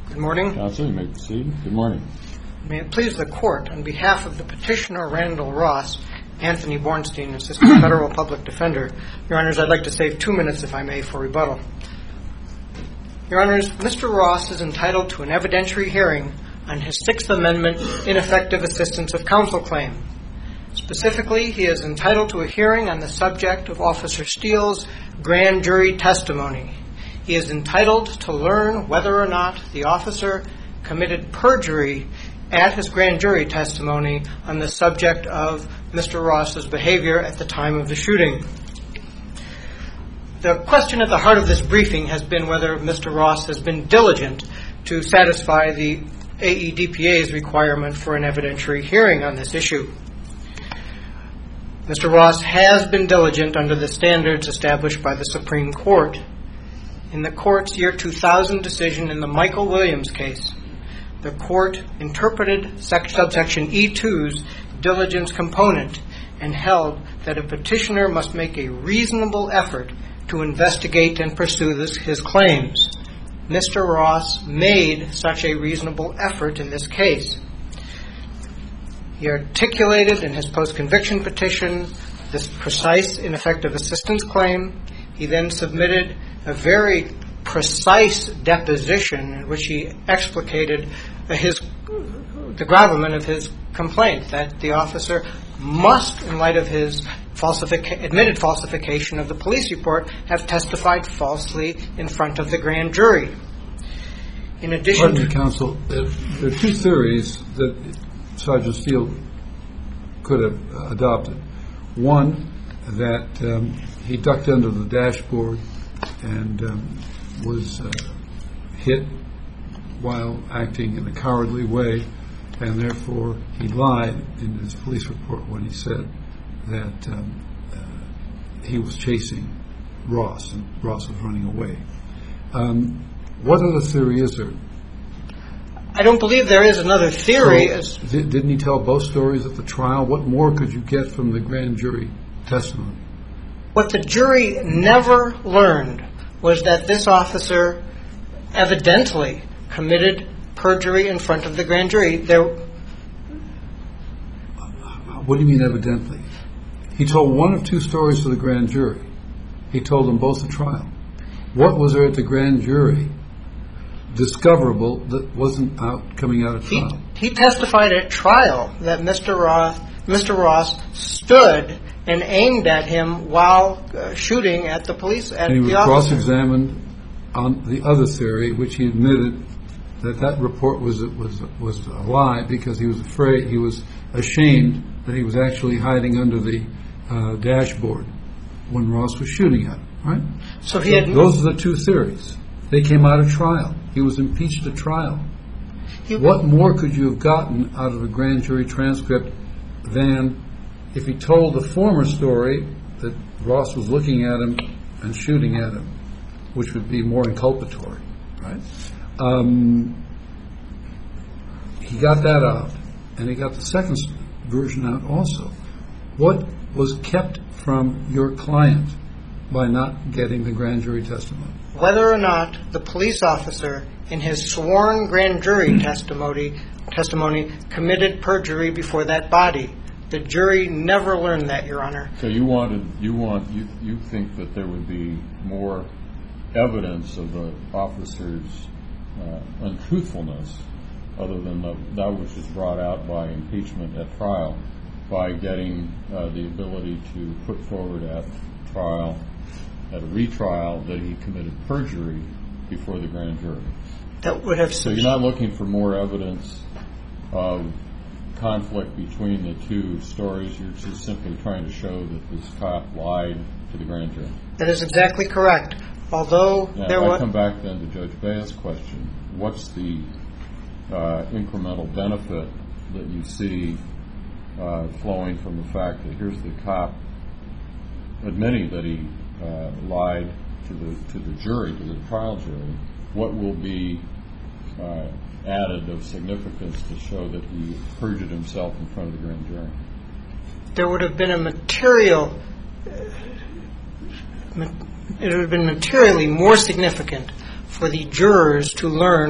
Good morning. Counsel, you may proceed. Good morning. May it please the Court, on behalf of the petitioner Randall Ross, Anthony Bornstein, Assistant Federal Public Defender, Your Honors, I'd like to save 2 minutes, if I may, for rebuttal. Your Honors, Mr. Ross is entitled to an evidentiary hearing on his Sixth Amendment ineffective assistance of counsel claim. Specifically, he is entitled to a hearing on the subject of Officer Steele's grand jury testimony. He is entitled to learn whether or not the officer committed perjury at his grand jury testimony on the subject of Mr. Ross's behavior at the time of the shooting. The question at the heart of this briefing has been whether Mr. Ross has been diligent to satisfy the AEDPA's requirement for an evidentiary hearing on this issue. Mr. Ross has been diligent under the standards established by the Supreme Court. In the Court's year 2000 decision in the Michael Williams case, the Court interpreted subsection E2's diligence component and held that a petitioner must make a reasonable effort to investigate and pursue his claims. Mr. Ross made such a reasonable effort in this case. He articulated in his post-conviction petition this precise ineffective assistance claim. He then submitted a very precise deposition in which he explicated the gravamen of his complaint, that the officer must, in light of his admitted falsification of the police report, have testified falsely in front of the grand jury. In addition to counsel, there are two theories that Sergeant Steele could have adopted. One, that he ducked under the dashboard and was hit while acting in a cowardly way, and therefore he lied in his police report when he said that he was chasing Ross and Ross was running away. What other theory is there? I don't believe there is another theory. So, didn't he tell both stories at the trial? What more could you get from the grand jury testimony? What the jury never learned was that this officer evidently committed perjury in front of the grand jury. What do you mean evidently? He told one of two stories to the grand jury. He told them both at trial. What was there at the grand jury discoverable that wasn't coming out of trial? He testified at trial that Mr. Ross stood and aimed at him while shooting at the police. And he was cross-examined on the other theory, which he admitted that report was a lie because he was afraid, he was ashamed that he was actually hiding under the dashboard when Ross was shooting at him. Right? So those are the two theories. They came out of trial. He was impeached at trial. What more could you have gotten out of a grand jury transcript than if he told the former story that Ross was looking at him and shooting at him, which would be more inculpatory, right? He got that out, and he got the second version out also. What was kept from your client by not getting the grand jury testimony? Whether or not the police officer in his sworn grand jury testimony committed perjury before that body. The jury never learned that, Your Honor. So you think that there would be more evidence of the officer's untruthfulness other than that which was brought out by impeachment at trial, by getting the ability to put forward at trial, at a retrial, that he committed perjury before the grand jury. That would have. So you're not looking for more evidence of conflict between the two stories. You're just simply trying to show that this cop lied to the grand jury. That is exactly correct. Although there was. I come back then to Judge Baez's question. What's the incremental benefit that you see flowing from the fact that here's the cop admitting that he lied to the jury, to the trial jury? What will be added of significance to show that he perjured himself in front of the grand jury? There would have been a material. It would have been materially more significant for the jurors to learn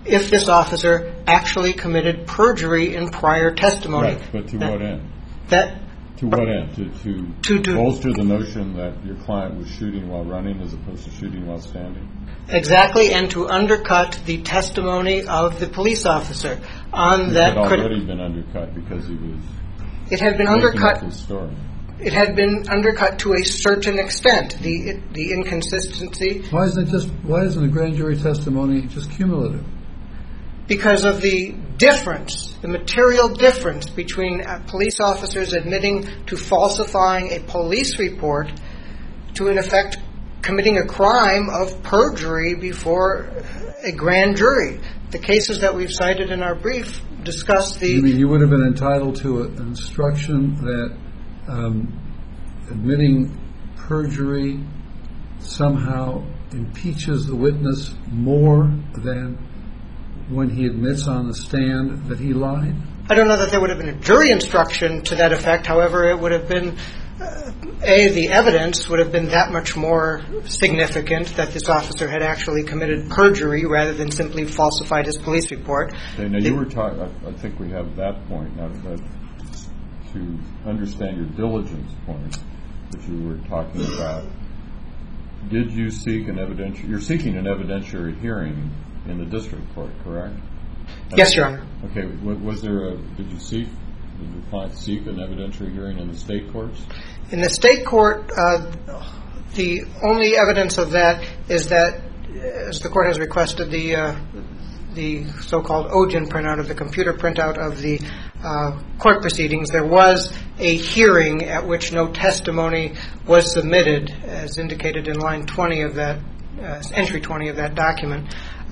if this officer actually committed perjury in prior testimony. Right, but to what end? To what end? To bolster the notion that your client was shooting while running as opposed to shooting while standing? Exactly, and to undercut the testimony of the police officer on that. It had already been undercut because he was. It had been undercut. His story. It had been undercut to a certain extent. The inconsistency. Why isn't the grand jury testimony just cumulative? Because of the difference, the material difference between police officers admitting to falsifying a police report to, in effect, committing a crime of perjury before a grand jury. The cases that we've cited in our brief discuss the... You mean you would have been entitled to an instruction that admitting perjury somehow impeaches the witness more than when he admits on the stand that he lied? I don't know that there would have been a jury instruction to that effect. However, it would have been, the evidence would have been that much more significant that this officer had actually committed perjury rather than simply falsified his police report. Okay, now you were talking, I think we have that point. Now, to understand your diligence point that you were talking about, did you seek you're seeking an evidentiary hearing in the district court, correct? Yes, Your Honor. Okay, did your client seek an evidentiary hearing in the state courts? In the state court, the only evidence of that is that, as the court has requested, the so-called OGIN printout of the computer printout of the court proceedings, there was a hearing at which no testimony was submitted, as indicated in line 20 of that, entry 20 of that document.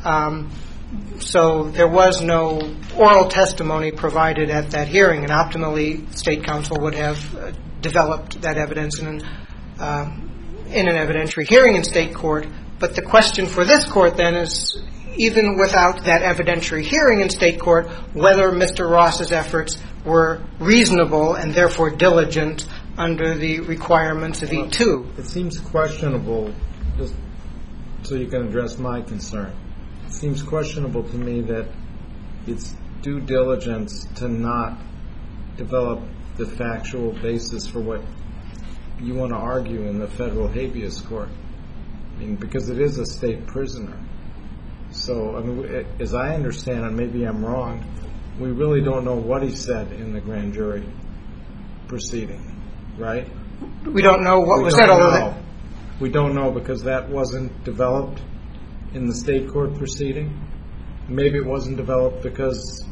So there was no oral testimony provided at that hearing, and optimally, State Counsel would have developed that evidence in an evidentiary hearing in state court. But the question for this court then is, even without that evidentiary hearing in state court, whether Mr. Ross's efforts were reasonable and therefore diligent under the requirements of E2. It seems questionable, just so you can address my concern. It seems questionable to me that it's due diligence to not develop the factual basis for what you want to argue in the federal habeas court. I mean, because it is a state prisoner. So, I mean, as I understand it, maybe I'm wrong, we really don't know what he said in the grand jury proceeding, right? We don't know what was said, although we don't know because that wasn't developed in the state court proceeding. Maybe it wasn't developed because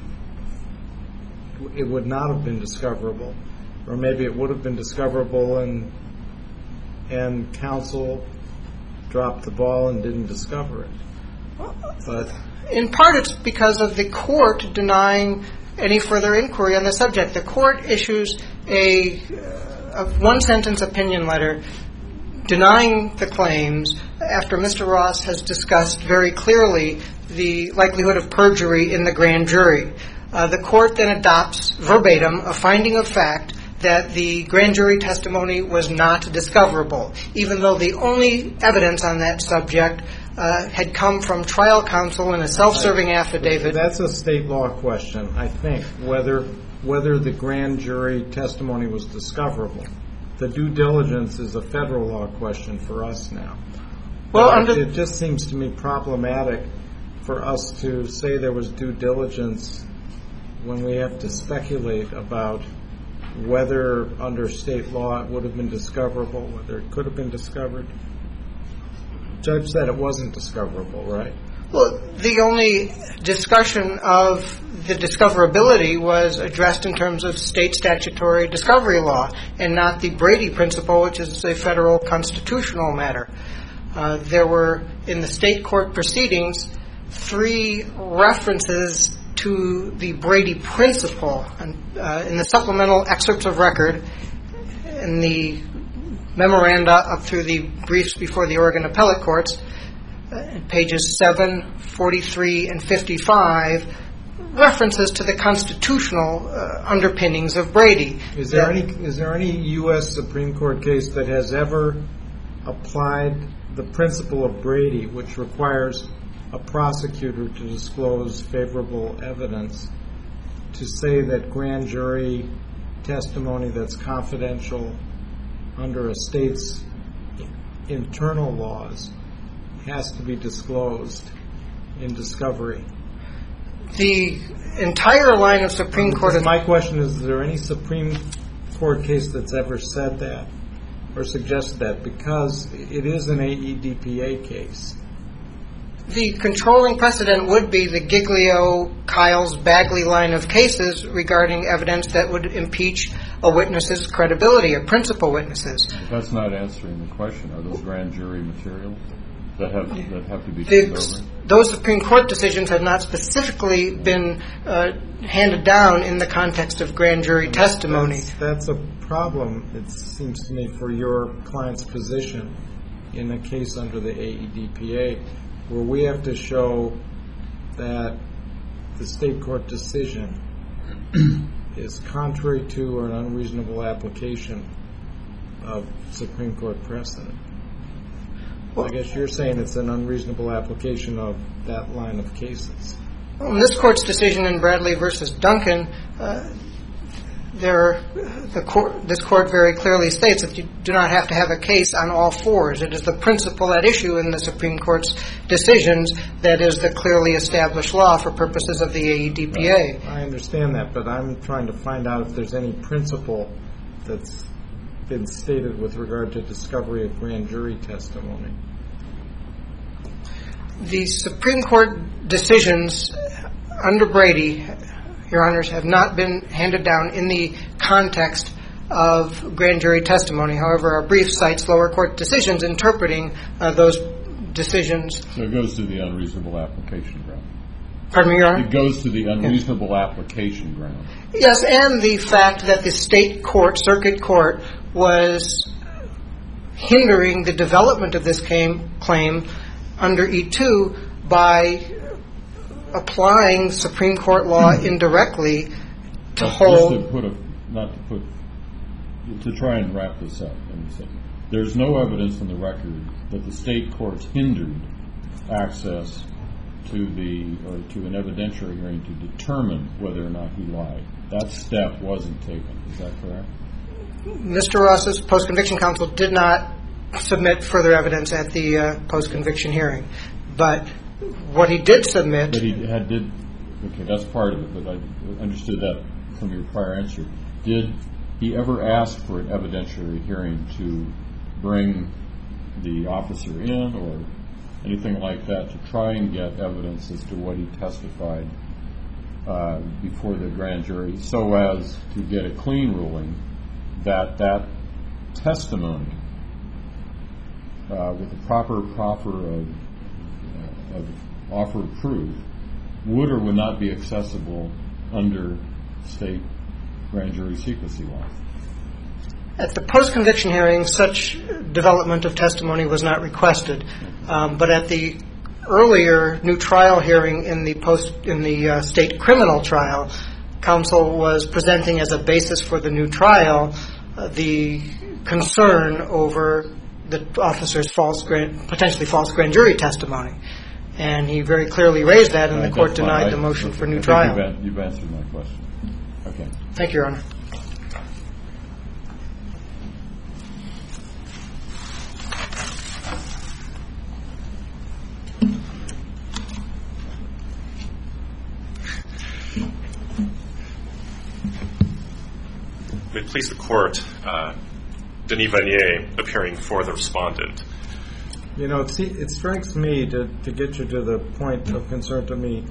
it would not have been discoverable, or maybe it would have been discoverable and counsel dropped the ball and didn't discover it. But in part, it's because of the court denying any further inquiry on the subject. The court issues a one-sentence opinion letter denying the claims after Mr. Ross has discussed very clearly the likelihood of perjury in the grand jury. The court then adopts verbatim a finding of fact that the grand jury testimony was not discoverable, even though the only evidence on that subject had come from trial counsel in a self-serving affidavit. That's a state law question, I think, whether the grand jury testimony was discoverable. The due diligence is a federal law question for us now. Well, it just seems to me problematic for us to say there was due diligence when we have to speculate about whether under state law it would have been discoverable, whether it could have been discovered. The judge said it wasn't discoverable, right? Well, the only discussion of the discoverability was addressed in terms of state statutory discovery law and not the Brady principle, which is a federal constitutional matter. There were, in the state court proceedings, 3 references to the Brady principle. In the supplemental excerpts of record, in the memoranda up through the briefs before the Oregon appellate courts, pages 7, 43, and 55, references to the constitutional underpinnings of Brady. Is there any U.S. Supreme Court case that has ever applied the principle of Brady, which requires a prosecutor to disclose favorable evidence, to say that grand jury testimony that's confidential under a state's internal laws has to be disclosed in discovery? The entire line of Supreme Court... My question is there any Supreme Court case that's ever said that or suggested that? Because it is an AEDPA case. The controlling precedent would be the Giglio, Kiles, Bagley line of cases regarding evidence that would impeach a witness's credibility, or principal witnesses. That's not answering the question. Are those grand jury materials that have to be turned over? Those Supreme Court decisions have not specifically been handed down in the context of grand jury testimony. That's a problem, it seems to me, for your client's position in a case under the AEDPA, where we have to show that the state court decision is contrary to or an unreasonable application of Supreme Court precedent. Well, I guess you're saying it's an unreasonable application of that line of cases. Well, in this court's decision in Bradley versus Duncan, this court very clearly states that you do not have to have a case on all fours. It is the principle at issue in the Supreme Court's decisions that is the clearly established law for purposes of the AEDPA. I understand that, but I'm trying to find out if there's any principle that's been stated with regard to discovery of grand jury testimony. The Supreme Court decisions under Brady, Your Honors, have not been handed down in the context of grand jury testimony. However, our brief cites lower court decisions interpreting those decisions. So it goes to the unreasonable application ground. Pardon me, Your Honor? It goes to the unreasonable application ground. Yes, and the fact that the state court, circuit court, was hindering the development of this claim under E2 by applying Supreme Court law indirectly to hold... To try and wrap this up, there's no evidence in the record that the state courts hindered access to an evidentiary hearing to determine whether or not he lied. That step wasn't taken. Is that correct? Mr. Ross's post-conviction counsel did not submit further evidence at the post-conviction hearing. But what he did submit... Okay, that's part of it, but I understood that from your prior answer. Did he ever ask for an evidentiary hearing to bring the officer in or anything like that to try and get evidence as to what he testified before the grand jury, so as to get a clean ruling that testimony with the proper proffer of offer of proof would or would not be accessible under state grand jury secrecy law? At the post-conviction hearing, such development of testimony was not requested. But at the earlier new trial hearing in the state criminal trial, counsel was presenting as a basis for the new trial the concern over the officer's potentially false grand jury testimony. And he very clearly raised that, and the court denied the motion for new trial. You've answered my question. Okay. Thank you, Your Honor. May it please the court, Denis Vanier appearing for the respondent. You know, it strikes me to get you to the point of concern to me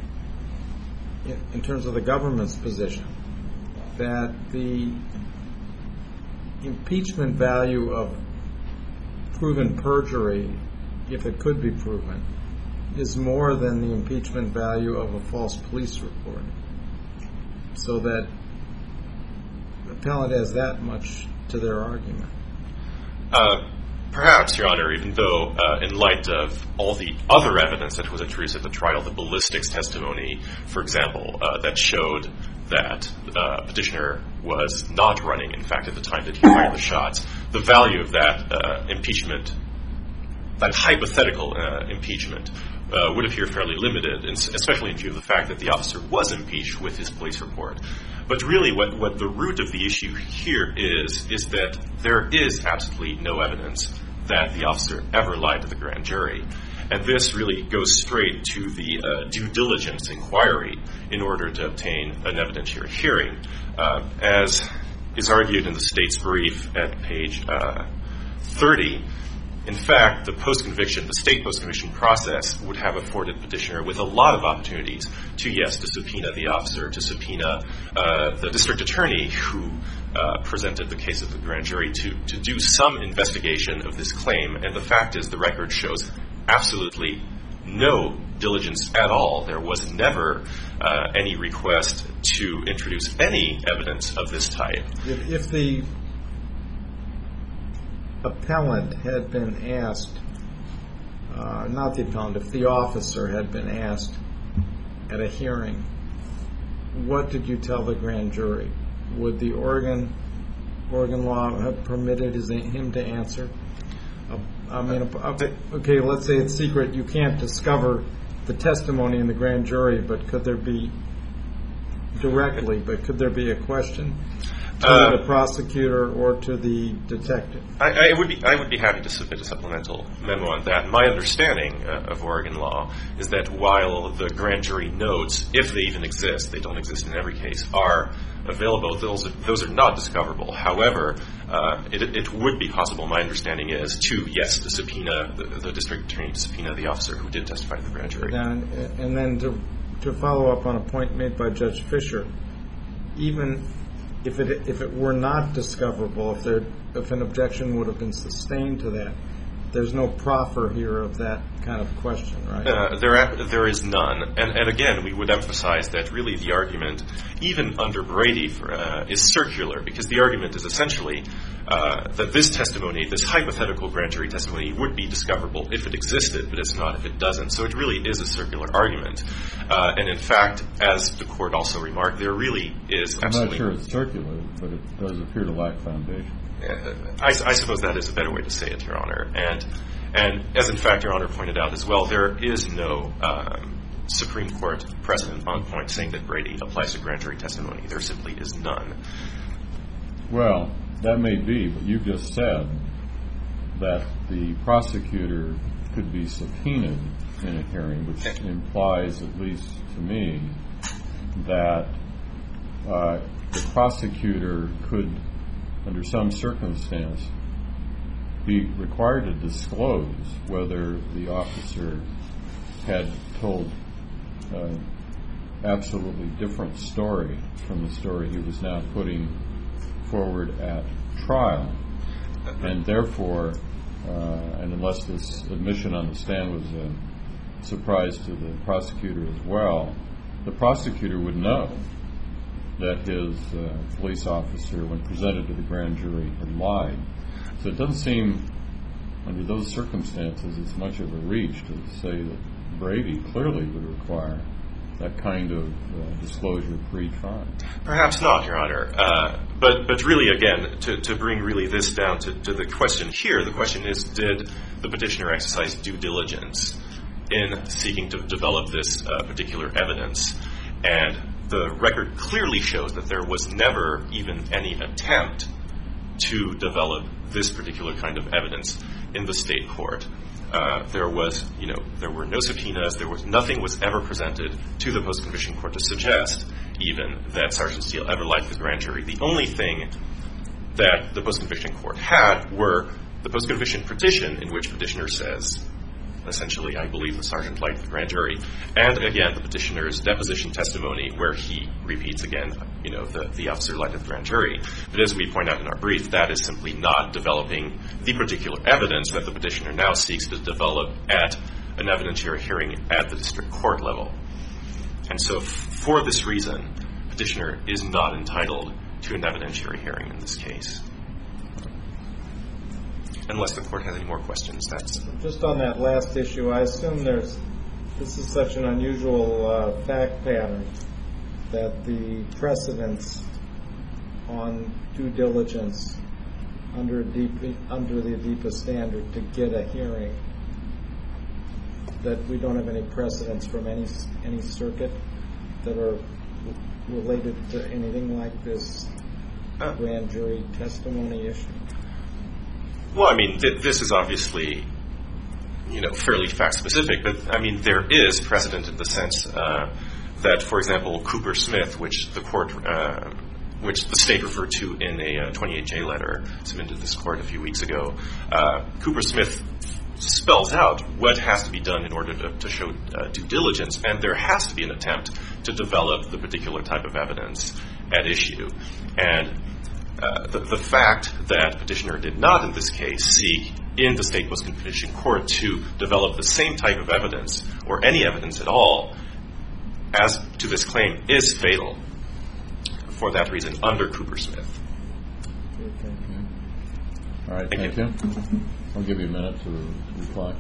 in terms of the government's position that the impeachment value of proven perjury, if it could be proven, is more than the impeachment value of a false police report. So that the appellant has that much to their argument. Perhaps, Your Honor, even though in light of all the other evidence that was introduced at the trial, the ballistics testimony, for example, that showed that petitioner was not running, in fact, at the time that he fired the shots, the value of that impeachment hypothetical impeachment would appear fairly limited, especially in view of the fact that the officer was impeached with his police report. But really what the root of the issue here is that there is absolutely no evidence that the officer ever lied to the grand jury. And this really goes straight to the due diligence inquiry in order to obtain an evidentiary hearing. As is argued in the state's brief at page 30, in fact, the state post-conviction process would have afforded petitioner with a lot of opportunities to subpoena the officer, to subpoena the district attorney who presented the case of the grand jury to do some investigation of this claim. And the fact is the record shows absolutely no diligence at all. There was never any request to introduce any evidence of this type. If the appellant had been asked, not the appellant, if the officer had been asked at a hearing, what did you tell the grand jury? Would the Oregon law have permitted him to answer? Okay, let's say it's secret. You can't discover the testimony in the grand jury, but could there be a question to the prosecutor or to the detective? I would be happy to submit a supplemental memo on that. My understanding of Oregon law is that while the grand jury notes, if they even exist, they don't exist in every case, are available, those are not discoverable. However, it would be possible, my understanding is, to subpoena the district attorney, to subpoena the officer who did testify to the grand jury. And then to follow up on a point made by Judge Fisher, even if it were not discoverable, if an objection would have been sustained to that, there's no proffer here of that kind of question, right? There is none. And again, we would emphasize that really the argument, even under Brady, is circular, because the argument is essentially that this testimony, this hypothetical grand jury testimony, would be discoverable if it existed, but it's not if it doesn't. So it really is a circular argument. And in fact, as the court also remarked, there really is absolutely... I'm not sure it's circular, but it does appear to lack foundation. I suppose that is a better way to say it, Your Honor. And as in fact Your Honor pointed out as well, there is no Supreme Court precedent on point saying that Brady applies to grand jury testimony. There simply is none. Well, that may be, but you just said that the prosecutor could be subpoenaed in a hearing, which implies, at least to me, that the prosecutor could, under some circumstance, be required to disclose whether the officer had told an absolutely different story from the story he was now putting forward at trial. And therefore, and unless this admission on the stand was a surprise to the prosecutor as well, the prosecutor would know that his police officer, when presented to the grand jury, had lied. So it doesn't seem, under those circumstances, it's much of a reach to say that Brady clearly would require that kind of disclosure pre-trial. Perhaps not, Your Honor. But really, again, to bring really this down to the question here, the question is, did the petitioner exercise due diligence in seeking to develop this particular evidence? And the record clearly shows that there was never even any attempt to develop this particular kind of evidence in the state court. There were no subpoenas. Nothing was ever presented to the post-conviction court to suggest even that Sergeant Steele ever lied to the grand jury. The only thing that the post-conviction court had were the post-conviction petition, in which petitioner says, essentially, I believe the sergeant lied to the grand jury, and again, the petitioner's deposition testimony, where he repeats again, the officer lied to the grand jury. But as we point out in our brief, that is simply not developing the particular evidence that the petitioner now seeks to develop at an evidentiary hearing at the district court level. And so, for this reason, petitioner is not entitled to an evidentiary hearing in this case. Unless the court has any more questions, that's... Just on that last issue, I assume this is such an unusual fact pattern that the precedents on due diligence under the ADEPA standard to get a hearing that we don't have any precedents from any circuit that are related to anything like this grand jury testimony issue? Well, I mean, this is obviously, fairly fact-specific, but, I mean, there is precedent in the sense that, for example, Cooper Smith, which the state referred to in a 28J letter submitted to this court a few weeks ago, Cooper Smith spells out what has to be done in order to show due diligence, and there has to be an attempt to develop the particular type of evidence at issue. And the fact that petitioner did not, in this case, seek in the state post-conviction court to develop the same type of evidence or any evidence at all as to this claim is fatal for that reason under Cooper Smith. Okay. All right, thank you. I'll give you a minute to reply.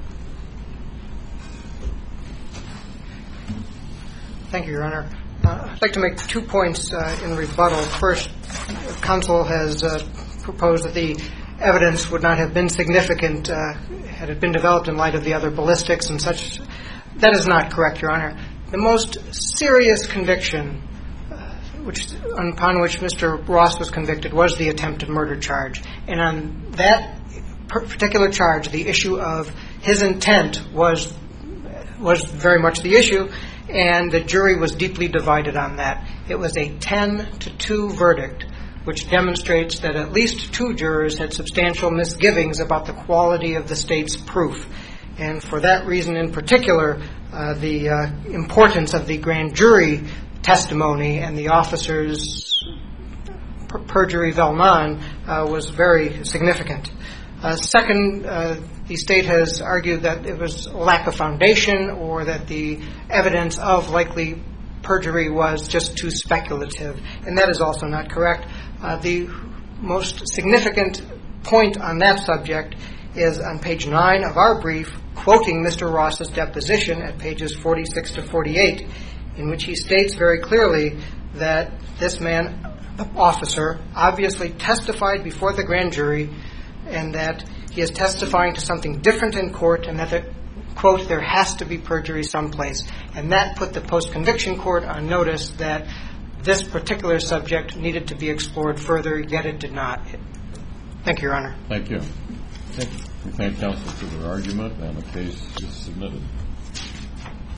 Thank you, Your Honor. I'd like to make 2 points in rebuttal. First, counsel has proposed that the evidence would not have been significant had it been developed in light of the other ballistics and such. That is not correct, Your Honor. The most serious conviction upon which Mr. Ross was convicted was the attempted murder charge. And on that particular charge, the issue of his intent was very much the issue, and the jury was deeply divided on that. It was a 10-2 verdict, which demonstrates that at least 2 jurors had substantial misgivings about the quality of the state's proof. And for that reason in particular, the importance of the grand jury testimony and the officer's perjury vel non was very significant. Second, the state has argued that it was a lack of foundation or that the evidence of likely perjury was just too speculative, and that is also not correct. The most significant point on that subject is on page 9 of our brief, quoting Mr. Ross's deposition at pages 46 to 48, in which he states very clearly that this man, the officer, obviously testified before the grand jury and that he is testifying to something different in court and that, quote, there has to be perjury someplace. And that put the post-conviction court on notice that this particular subject needed to be explored further, yet it did not. Thank you, Your Honor. Thank you. We thank counsel for their argument, and the case is submitted.